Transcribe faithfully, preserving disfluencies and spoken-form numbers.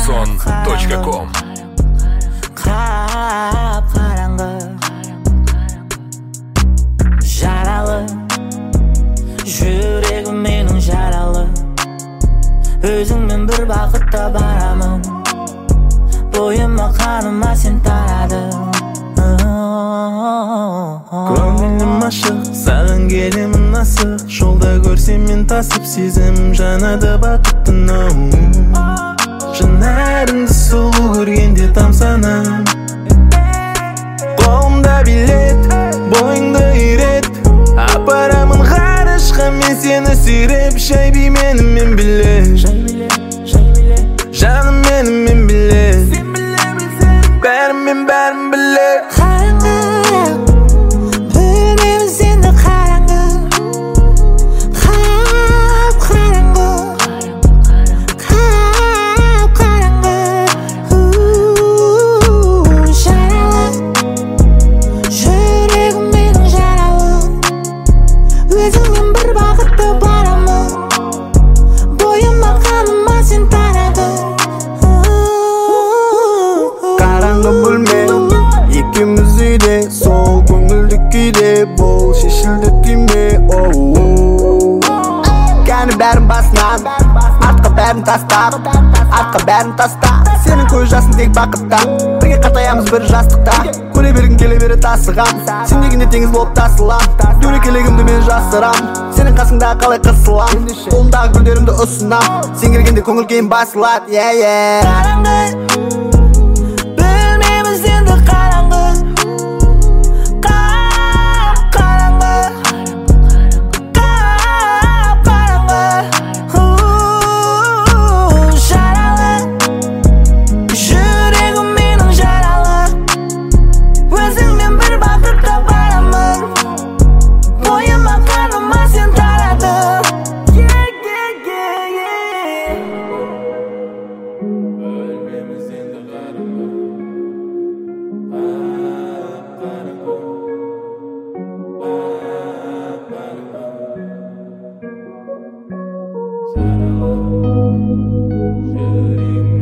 Шансон точка ком. Қап-қараңғы, жаралы, жүрегім менің жаралы. Өзіңмен бір бақытта барамын, бойыма қаныма сен тарадың. Көңілім ашық, саған келемін асық. Жолда көрсем мен тасып, сезімім жанады бақыттың. Жанарыңды сұлу көргенде тамсанам. Қолымда билет, бойыңды үйрет, апарамын ғарышқа мен сені сүйреп. Жай би менімен биле, жаным менімен биле, бәрімен бәрін біле. Өзіңмен бір бақытта барамын, бойыма қаныма сен тарадың. Қараңғы бөлме, екеуміз үйде, сол көңілді күйде. Бол шешілді түйме. Кәні бәрін басынан, артқа бәрін тастап, артқа бәрін тастап. Сенің көз жасың тек бақытта, бірге қатаямыз бір жастықта. Көре бергін келе бері тасығам, сен дегенде теңіз болып тасылам. Дөрекелігімді мен жасырам, сенің қасыңда қалай қысылам. Қолымдағы гүлдерімді ұсынам, сен келгенде көңіл кейін басылады. Қараңғы, білмейміз енді қараңғы. Қап-қараңғы, қап-қараңғы. Жаралы, жүрегім менің жаралы. Өзіңмен бір бақытта барамын, бойыма қаныма сен тарадың. Жаралы, жүрегім